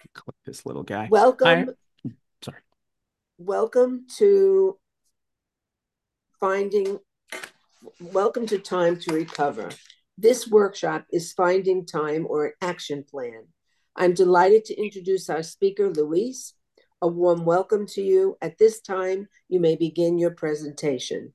Click this little guy. Welcome, Sorry. welcome to finding, welcome to Time to Recover. This workshop is Finding Time or an Action Plan. I'm delighted to introduce our speaker, Luis. A warm welcome to you. At this time, you may begin your presentation.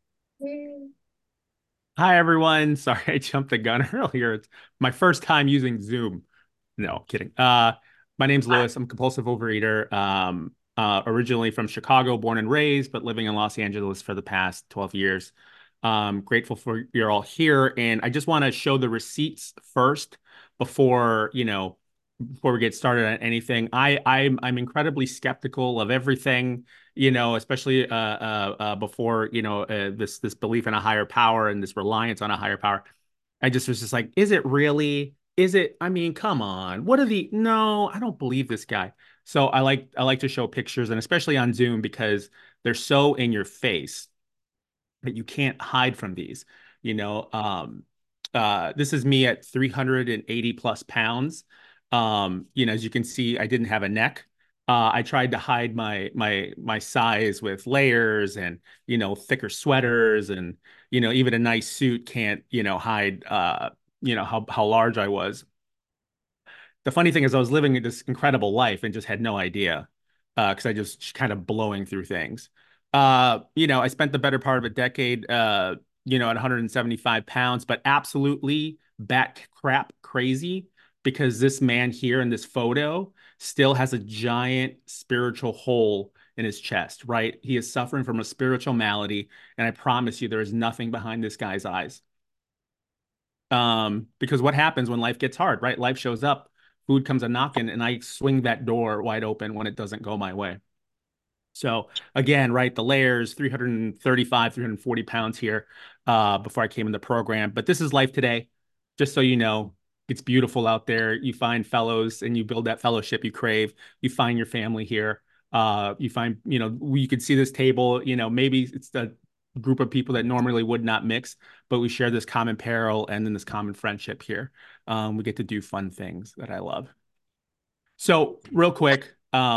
Hi, everyone. Sorry, I jumped the gun earlier. It's my first time using Zoom. No, kidding. My name's Lewis. I'm a compulsive overeater. Originally from Chicago, born and raised, but living in Los Angeles for the past 12 years. Grateful for you're all here, and I just want to show the receipts first before, before we get started on anything. I'm incredibly skeptical of everything, especially before, this belief in a higher power and this reliance on a higher power. I just was just like, is it really? Is it? I mean, come on. What are the? No, I don't believe this guy. So I like to show pictures, and especially on Zoom because they're so in your face that you can't hide from these. You know, this is me at 380 plus pounds. As you can see, I didn't have a neck. I tried to hide my size with layers and thicker sweaters and even a nice suit can't hide how large I was. The funny thing is I was living this incredible life and just had no idea because I just kind of blowing through things. I spent the better part of a decade at 175 pounds, but absolutely back crap crazy because this man here in this photo still has a giant spiritual hole in his chest, right? He is suffering from a spiritual malady, and I promise you there is nothing behind this guy's eyes. Because what happens when life gets hard, right? Life shows up, food comes a knocking, and I swing that door wide open when it doesn't go my way. So again, right, the layers, 335, 340 pounds here before I came in the program. But this is life today. Just so you know, it's beautiful out there. You find fellows and you build that fellowship you crave. You find your family here. You find, you could see this table, maybe it's the group of people that normally would not mix, but we share this common peril and then this common friendship here. We get to do fun things that I love. So real quick,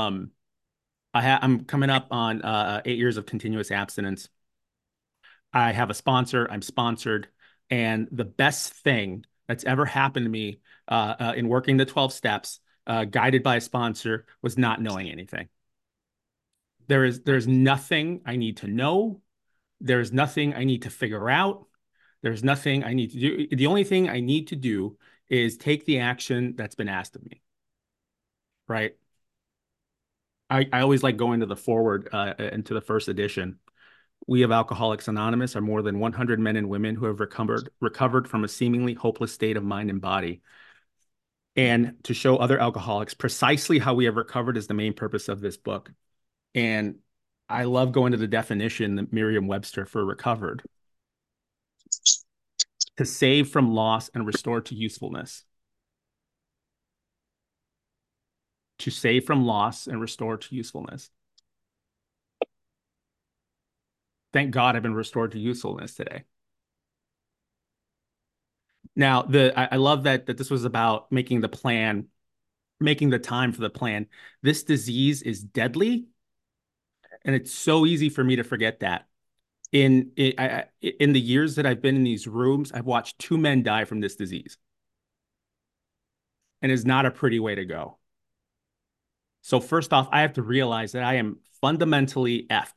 I'm coming up on 8 years of continuous abstinence. I have a sponsor. I'm sponsored, and the best thing that's ever happened to me in working the 12 steps, guided by a sponsor, was not knowing anything. There's nothing I need to know. There's nothing I need to figure out. There's nothing I need to do. The only thing I need to do is take the action that's been asked of me, right? I always like going to the forward into the first edition. We of Alcoholics Anonymous are more than 100 men and women who have recovered from a seemingly hopeless state of mind and body. And to show other alcoholics precisely how we have recovered is the main purpose of this book. And I love going to the definition that Merriam-Webster for recovered: to save from loss and restore to usefulness. To save from loss and restore to usefulness. Thank God I've been restored to usefulness today. Now, I love that this was about making the plan, making the time for the plan. This disease is deadly, and it's so easy for me to forget that. In the years that I've been in these rooms, I've watched two men die from this disease, and it's not a pretty way to go. So first off, I have to realize that I am fundamentally effed.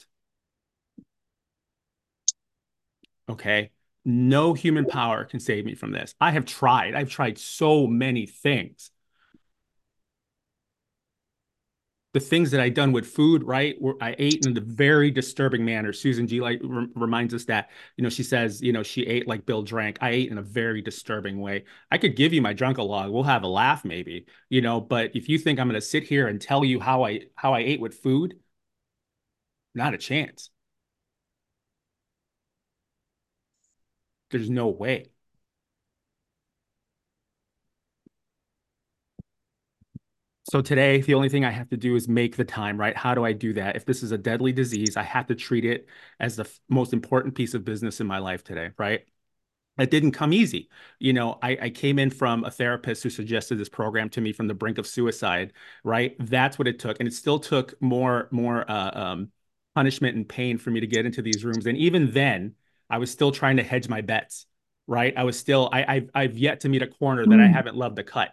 Okay. No human power can save me from this. I have tried. I've tried so many things. The things that I done with food, right? Where I ate in a very disturbing manner. Susan G. like reminds us that, she says, she ate like Bill drank. I ate in a very disturbing way. I could give you my drunk-a-log. We'll have a laugh maybe, but if you think I'm going to sit here and tell you how I ate with food, not a chance. There's no way. So today, the only thing I have to do is make the time, right? How do I do that? If this is a deadly disease, I have to treat it as the most important piece of business in my life today, right? It didn't come easy. I came in from a therapist who suggested this program to me from the brink of suicide, right? That's what it took. And it still took more punishment and pain for me to get into these rooms. And even then, I was still trying to hedge my bets, right? I've yet to meet a corner that I Mm. haven't loved to cut.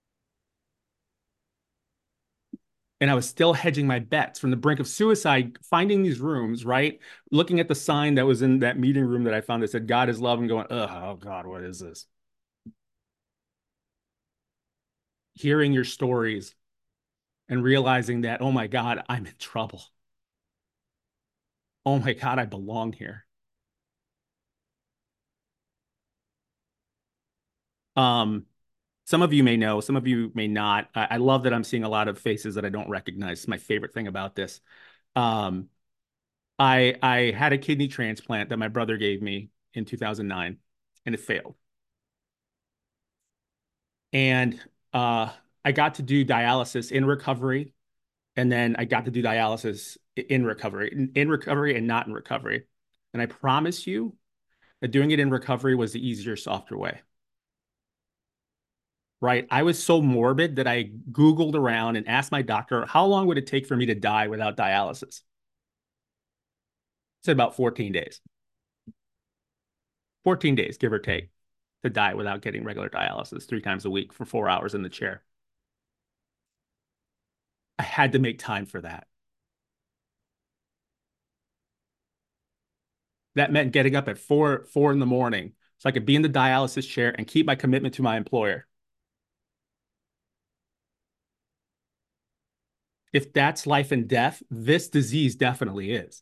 And I was still hedging my bets from the brink of suicide, finding these rooms, right? Looking at the sign that was in that meeting room that I found that said, God is love, and going, oh God, what is this? Hearing your stories and realizing that, oh my God, I'm in trouble. Oh my God, I belong here. Um, some of you may know, some of you may not. I love that I'm seeing a lot of faces that I don't recognize. It's my favorite thing about this. Um, I had a kidney transplant that my brother gave me in 2009, and it failed. And uh, I got to do dialysis in recovery, and then I got to do dialysis in recovery and not in recovery. And I promise you that doing it in recovery was the easier, softer way. Right? I was so morbid that I Googled around and asked my doctor, how long would it take for me to die without dialysis? It said about 14 days. 14 days, give or take, to die without getting regular dialysis 3 times a week for 4 hours in the chair. I had to make time for that. That meant getting up at four in the morning so I could be in the dialysis chair and keep my commitment to my employer. If that's life and death, this disease definitely is.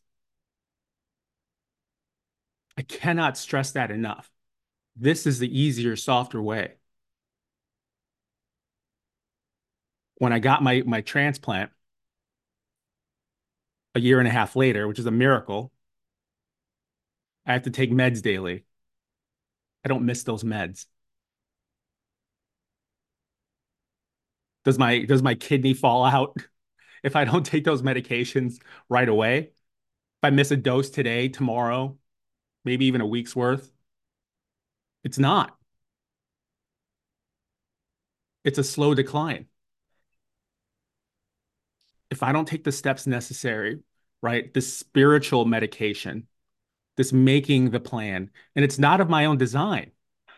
I cannot stress that enough. This is the easier, softer way. When I got my transplant a year and a half later, which is a miracle, I have to take meds daily. I don't miss those meds. Does my kidney fall out if I don't take those medications right away? If I miss a dose today, tomorrow, maybe even a week's worth, it's not. It's a slow decline. If I don't take the steps necessary, right? This spiritual medication, this making the plan, and it's not of my own design.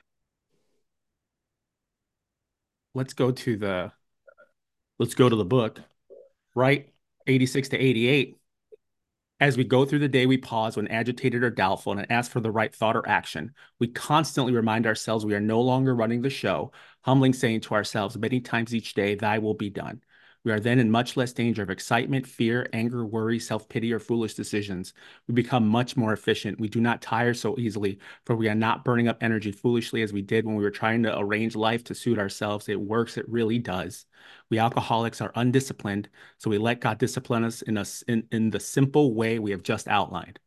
Let's go to the let's go to the book, right? 86 to 88. As we go through the day, we pause when agitated or doubtful and ask for the right thought or action. We constantly remind ourselves we are no longer running the show, humbling saying to ourselves many times each day, thy will be done. We are then in much less danger of excitement, fear, anger, worry, self-pity, or foolish decisions. We become much more efficient. We do not tire so easily, for we are not burning up energy foolishly as we did when we were trying to arrange life to suit ourselves. It works, it really does. We alcoholics are undisciplined, so we let God discipline us in the simple way we have just outlined.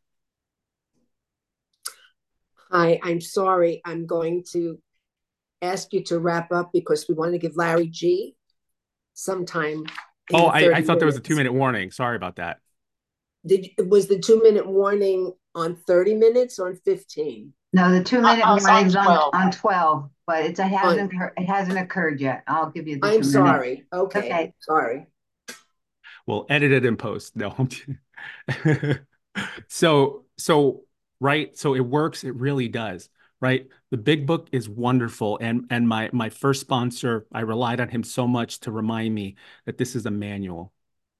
Hi, I'm sorry. I'm going to ask you to wrap up because we want to give Larry G some time in Oh, the I 30 thought there was a two minutes. minute warning. Sorry about that. Was the 2 minute warning on 30 minutes or on 15? No, the 2 minute I was on warning's 12. on 12, but On, it hasn't occurred yet. I'll give you the I'm 2 minutes. sorry. Okay, Okay. sorry. We'll edit it in post. No. So right. So it works. It really does. Right. The big book is wonderful. And my first sponsor, I relied on him so much to remind me that this is a manual.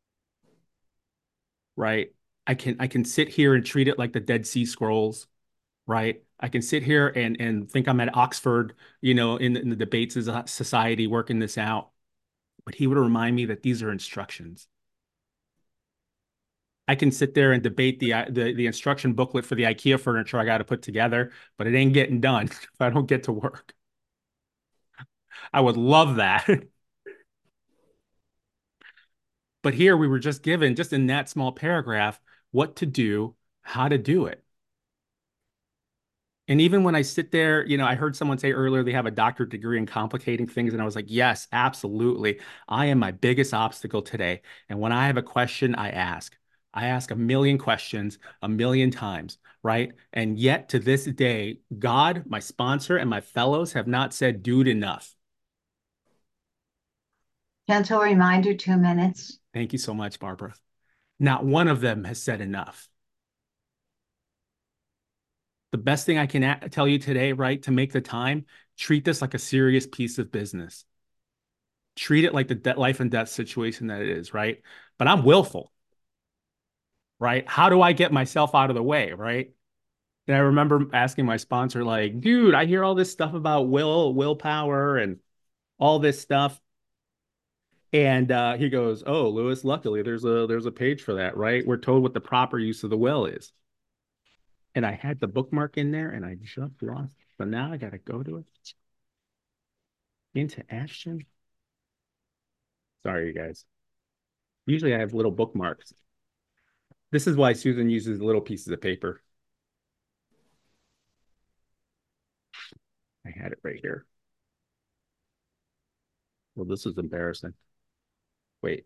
Right. I can sit here and treat it like the Dead Sea Scrolls. Right. I can sit here and think I'm at Oxford, in the debates society working this out. But he would remind me that these are instructions. I can sit there and debate the instruction booklet for the IKEA furniture I got to put together, but it ain't getting done if I don't get to work. I would love that. But here we were just given, just in that small paragraph, what to do, how to do it. And even when I sit there, I heard someone say earlier they have a doctorate degree in complicating things. And I was like, yes, absolutely. I am my biggest obstacle today. And when I have a question, I ask. I ask a million questions a million times, right? And yet to this day, God, my sponsor, and my fellows have not said, dude, enough. Gentle reminder, 2 minutes. Thank you so much, Barbara. Not one of them has said enough. The best thing I can tell you today, right, to make the time, treat this like a serious piece of business. Treat it like the life and death situation that it is, right? But I'm willful, right? How do I get myself out of the way, right? And I remember asking my sponsor, like, dude, I hear all this stuff about willpower, and all this stuff. And he goes, "Oh, Lewis, luckily there's a page for that, right? We're told what the proper use of the will is." And I had the bookmark in there, and I just lost it. So now I gotta go to it. Into action. Sorry, you guys. Usually I have little bookmarks. This is why Susan uses little pieces of paper. I had it right here. Well, this is embarrassing. Wait.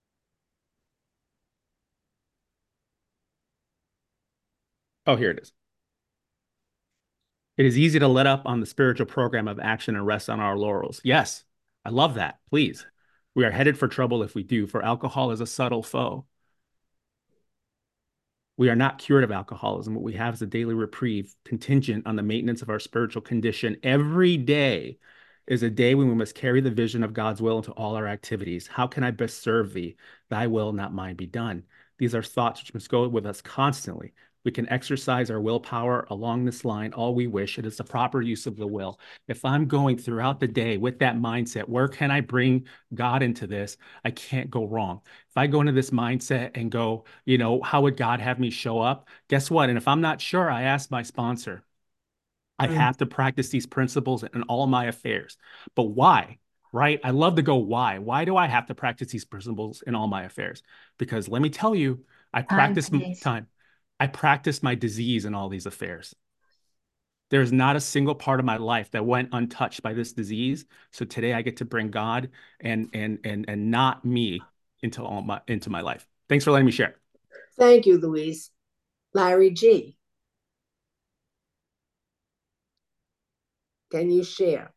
Oh, here it is. It is easy to let up on the spiritual program of action and rest on our laurels. Yes, I love that. Please. We are headed for trouble if we do, for alcohol is a subtle foe. We are not cured of alcoholism. What we have is a daily reprieve contingent on the maintenance of our spiritual condition. Every day is a day when we must carry the vision of God's will into all our activities. How can I best serve thee? Thy will, not mine, be done. These are thoughts which must go with us constantly. We can exercise our willpower along this line all we wish. It is the proper use of the will. If I'm going throughout the day with that mindset, where can I bring God into this? I can't go wrong. If I go into this mindset and go, how would God have me show up? Guess what? And if I'm not sure, I ask my sponsor. I have to practice these principles in all my affairs. But why? Right? I love to go, why? Why do I have to practice these principles in all my affairs? Because let me tell you, I Time, practice please. time. I practice my disease in all these affairs. There's not a single part of my life that went untouched by this disease. So today I get to bring God and not me into my life. Thanks for letting me share. Thank you, Louise. Larry G., can you share?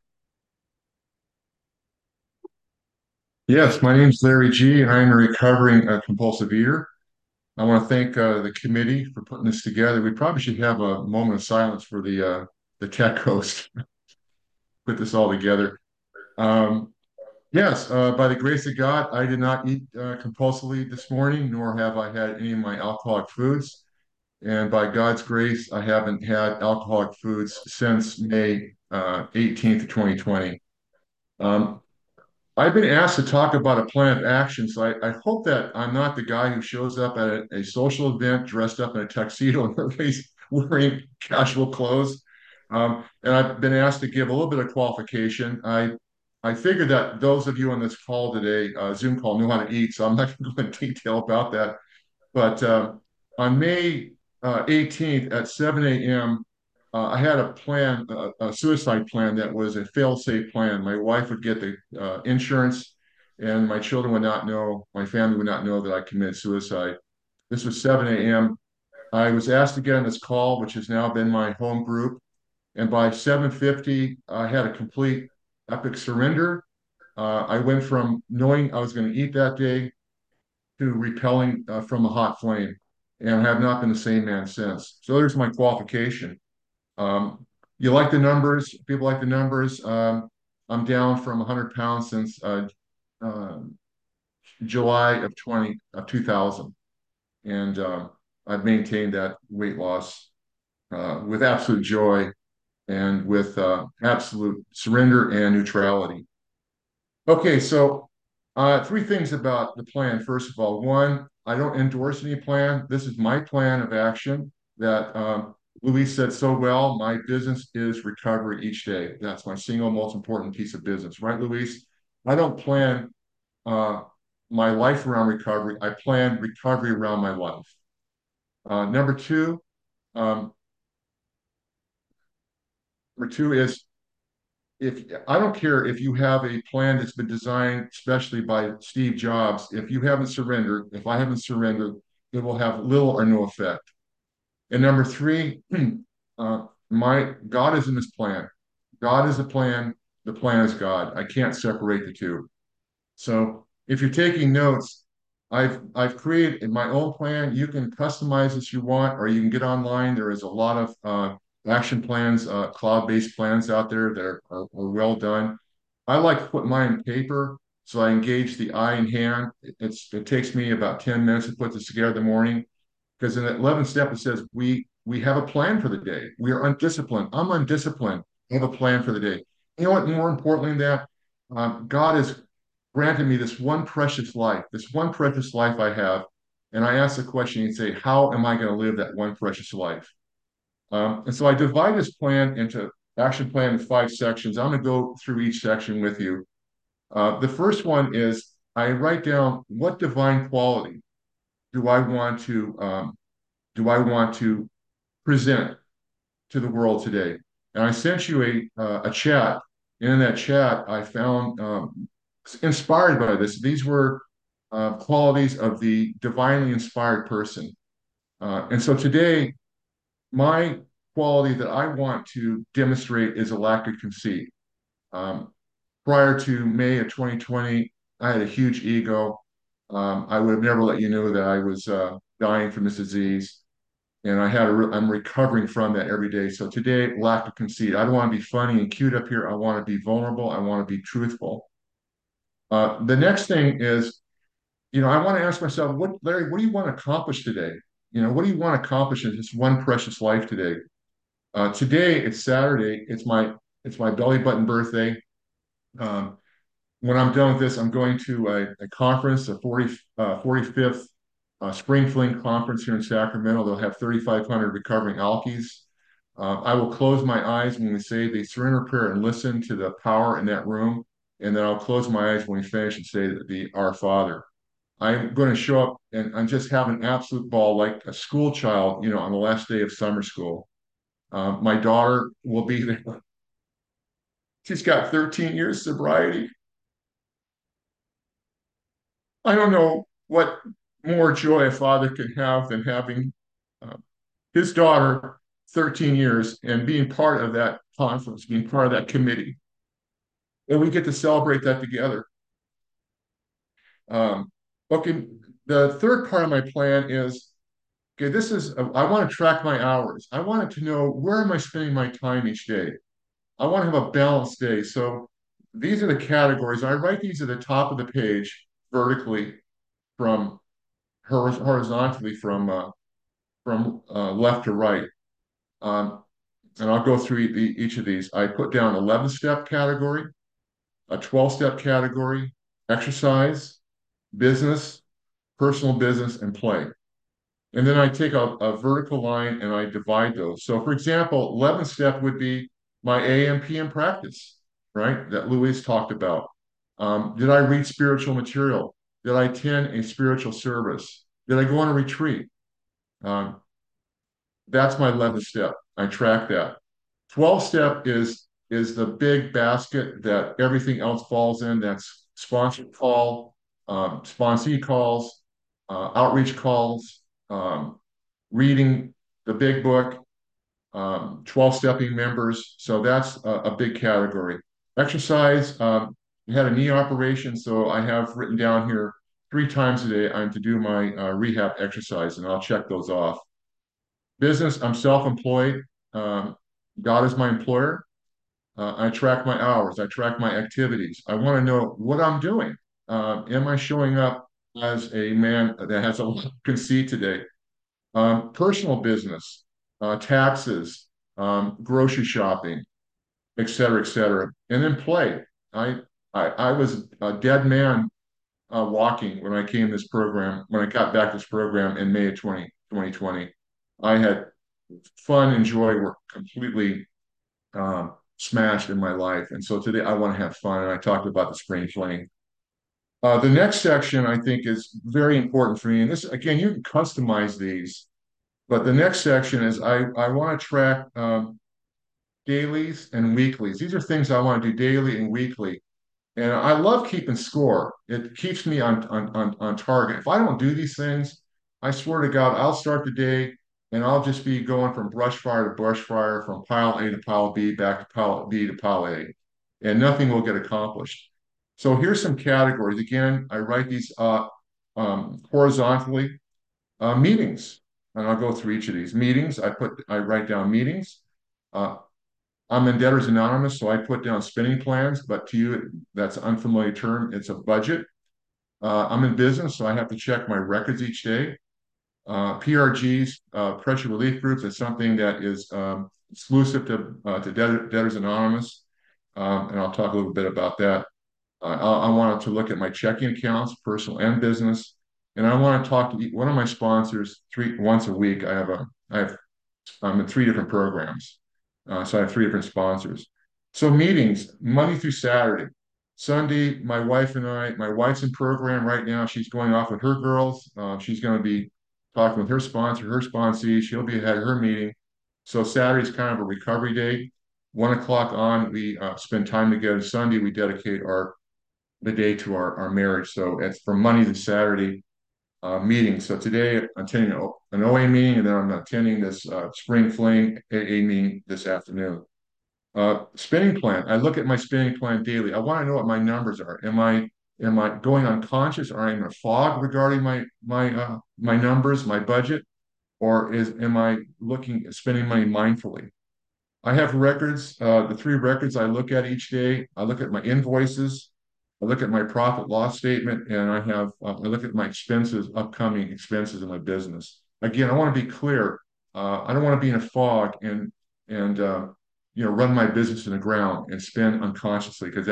Yes, my name's Larry G., and I'm a recovering compulsive eater. I want to thank the committee for putting this together. We probably should have a moment of silence for the tech host put this all together. Um, yes, by the grace of God, I did not eat compulsively this morning, nor have I had any of my alcoholic foods. And by God's grace, I haven't had alcoholic foods since May 18th, 2020. Um, I've been asked to talk about a plan of action, so I hope that I'm not the guy who shows up at a social event dressed up in a tuxedo and everybody's wearing casual clothes. And I've been asked to give a little bit of qualification. I figured that those of you on this call today, Zoom call, know how to eat, so I'm not going to go into detail about that. But on May 18th at 7 a.m., I had a plan, a suicide plan that was a fail-safe plan. My wife would get the insurance, and my children would not know, my family would not know that I committed suicide. This was 7 a.m. I was asked to get on this call, which has now been my home group. And by 7:50, I had a complete epic surrender. I went from knowing I was going to eat that day to repelling from a hot flame, and have not been the same man since. So there's my qualification. Um, you like the numbers? People like the numbers. I'm down from 100 pounds since uh, July of 2000, and I've maintained that weight loss with absolute joy and with absolute surrender and neutrality. Okay, so three things about the plan. First of all, one, I don't endorse any plan. This is my plan of action that Luis said so well. My business is recovery each day. That's my single most important piece of business, right, Luis? I don't plan uh, my life around recovery. I plan recovery around my life. Number two, um, number two is if I don't care if you have a plan that's been designed especially by Steve Jobs, if you haven't surrendered, if I haven't surrendered, it will have little or no effect. And number three, my God is in this plan. God is the plan. The plan is God. I can't separate the two. So if you're taking notes, I've created my own plan. You can customize as you want, or you can get online. There is a lot of action plans, cloud-based plans out there that are well done. I like to put mine in paper, so I engage the eye and hand. It takes me about 10 minutes to put this together in the morning, because in the 11th step it says we have a plan for the day. We are undisciplined. I'm undisciplined. I have a plan for the day. You know what? More importantly than that, God has granted me this one precious life I have. And I ask the question and say, how am I going to live that one precious life? And so I divide this plan into action plan in 5 sections. I'm going to go through each section with you. The first one is I write down what divine quality do I want to present to the world today. And I sent you a chat. And in that chat, I found inspired by this. These were qualities of the divinely inspired person. And so today, my quality that I want to demonstrate is a lack of conceit. Um, Prior to May of 2020, I had a huge ego. I would have never let you know that I was dying from this disease. And I'm recovering from that every day. So today, lack of conceit. I don't want to be funny and cute up here. I want to be vulnerable. I want to be truthful. The next thing is, I want to ask myself, Larry, what do you want to accomplish today? What do you want to accomplish in this one precious life today? Today, it's Saturday. It's my belly button birthday. Um, when I'm done with this, I'm going to a conference, the 45th Spring Fling Conference here in Sacramento. They'll have 3,500 recovering alkies. I will close my eyes when we say the surrender prayer and listen to the power in that room. And then I'll close my eyes when we finish and say the Our Father. I'm going to show up and just have an absolute ball like a school child, on the last day of summer school. My daughter will be there. She's got 13 years sobriety. I don't know what more joy a father can have than having uh, his daughter 13 years and being part of that conference, being part of that committee. And we get to celebrate that together. Um, okay, the third part of my plan is, okay, I want to track my hours. I wanted to know, where am I spending my time each day? I want to have a balanced day. So these are the categories. I write these at the top of the page vertically from horizontally from left to right. Um, and I'll go through each of these. I put down 11-step category, a 12-step category, exercise, business, personal business, and play. And then I take a vertical line and I divide those. So for example, 11th step would be my AM PM practice, right? That Louise talked about. Did I read spiritual material? Did I attend a spiritual service? Did I go on a retreat? Um, that's my 11th step. I track that. 12th step is the big basket that everything else falls in. That's sponsored call, sponsee calls, outreach calls, reading the big book, 12-stepping members. So that's a big category. Exercise, I had a knee operation, so I have written down here 3 times a day I'm to do my rehab exercise, and I'll check those off. Business, I'm self-employed. Um, God is my employer. I track my hours. I track my activities. I want to know what I'm doing. Am I showing up as a man that has a lot of conceit today? Personal business, taxes, grocery shopping, et cetera, et cetera. And then play. I was a dead man walking when I when I got back to this program in May of 2020. I had fun and joy were completely smashed in my life. And so today I want to have fun. And I talked about the spring fling. The next section I think is very important for me. And this, again, you can customize these, but the next section is I want to track dailies and weeklies. These are things I want to do daily and weekly. And I love keeping score. It keeps me on target. If I don't do these things, I swear to God, I'll start the day and I'll just be going from brush fire to brush fire, from pile A to pile B, back to pile B to pile A, and nothing will get accomplished. So here's some categories. Again, I write these horizontally. Meetings, and I'll go through each of these meetings. I write down meetings. Uh, I'm in Debtors Anonymous, so I put down spending plans, but to you, that's an unfamiliar term. It's a budget. I'm in business, so I have to check my records each day. PRGs, pressure relief groups, is something that is exclusive to Debtors Anonymous, and I'll talk a little bit about that. I wanted to look at my checking accounts, personal and business, and I want to talk to one of my sponsors once a week. I'm in three different programs, so I have three different sponsors. So meetings Monday through Saturday. Sunday, my wife's in program right now. She's going off with her girls. She's going to be talking with her sponsor, her sponsee. She'll be ahead of her meeting. So Saturday's kind of a recovery day. 1 o'clock on, we spend time together. Sunday, we dedicate the day to our marriage. So it's from Monday to Saturday meetings. So today I'm attending an OA meeting, and then I'm attending this Spring Fling AA meeting this afternoon. Spending plan. I look at my spending plan daily. I want to know what my numbers are. Am I going unconscious? Or am I in a fog regarding my numbers, my budget, or am I spending money mindfully? I have records, the three records I look at each day. I look at my invoices, I look at my profit loss statement, and I look at my expenses, upcoming expenses in my business. Again, I want to be clear. I don't want to be in a fog and run my business in the ground and spend unconsciously, because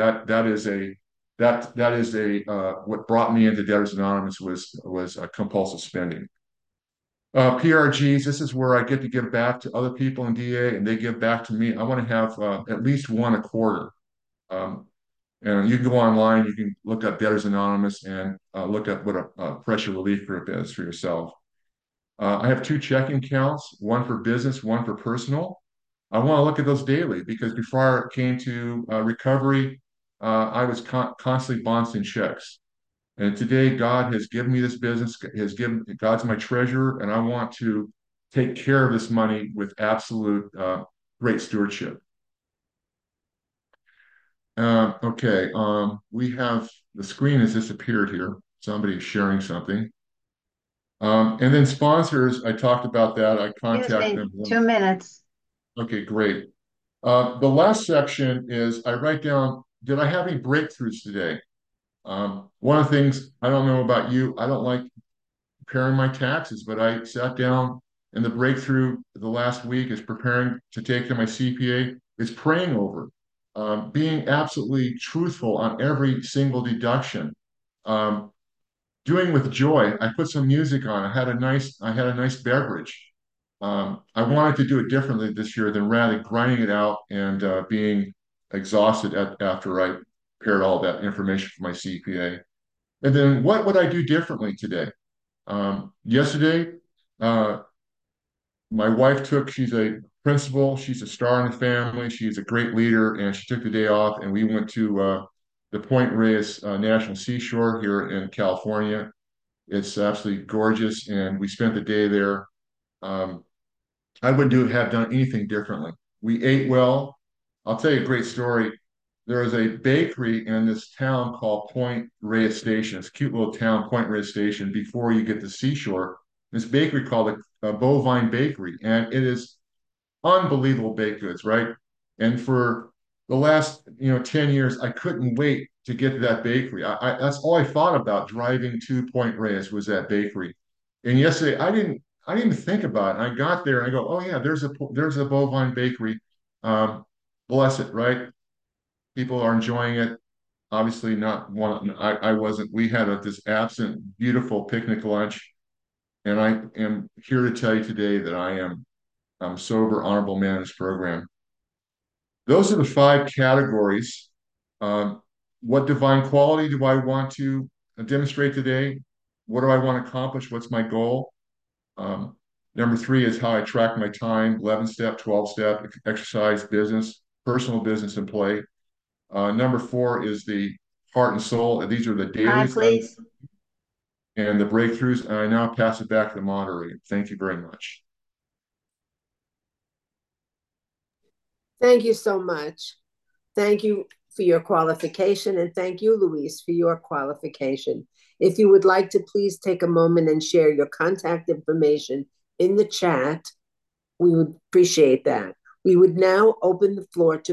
that is what brought me into Debtors Anonymous was compulsive spending. PRGs, this is where I get to give back to other people in DA and they give back to me. I want to have at least one a quarter. Um, and you can go online, you can look up Debtors Anonymous and look up what a pressure relief group is for yourself. I have two checking accounts, one for business, one for personal. I want to look at those daily because before I came to recovery, I was constantly bouncing checks. And today, God has given me this business, God's my treasurer, and I want to take care of this money with absolute great stewardship. Okay, the screen has disappeared here. Somebody is sharing something. And then sponsors, I talked about that. I Excuse contact me, them. 2 minutes. Okay, great. The last section is I write down, did I have any breakthroughs today? One of the things, I don't know about you, I don't like preparing my taxes, but I sat down and the breakthrough the last week is preparing to take to my CPA, is praying over, being absolutely truthful on every single deduction, um, doing with joy. I put some music on. I had a nice beverage. I wanted to do it differently this year than rather grinding it out and being exhausted after I prepared all that information for my CPA. And then what would I do differently today? Yesterday, uh, my wife she's a principal, she's a star in the family, she's a great leader, and she took the day off, and we went to the Point Reyes National Seashore here in California. It's absolutely gorgeous, and we spent the day there. Um, I wouldn't have done anything differently. We ate well. I'll tell you a great story. There is a bakery in this town called Point Reyes Station. It's a cute little town, Point Reyes Station, before you get to seashore. This bakery called a Bovine Bakery, and it is unbelievable baked goods, right? And for the last 10 years, I couldn't wait to get to that bakery. That's all I thought about driving to Point Reyes was that bakery. And yesterday, I didn't even think about it. I got there and I go, oh yeah, there's a Bovine Bakery. Um, Bless it, right? People are enjoying it. Obviously, not one. I wasn't. We had this absent, beautiful picnic lunch, and I am here to tell you today that I'm sober, honorable man in this program. Those are the five categories. Um, what divine quality do I want to demonstrate today? What do I want to accomplish? What's my goal? Um, Number three is how I track my time, 11 step, 12 step, exercise, business, personal business, and play. Number four is the heart and soul. And these are the Time, dailies that please. and the breakthroughs. And I now pass it back to the moderator. Thank you very much. Thank you so much. Thank you for your qualification, and thank you, Luis, for your qualification. If you would like to please take a moment and share your contact information in the chat, we would appreciate that. We would now open the floor to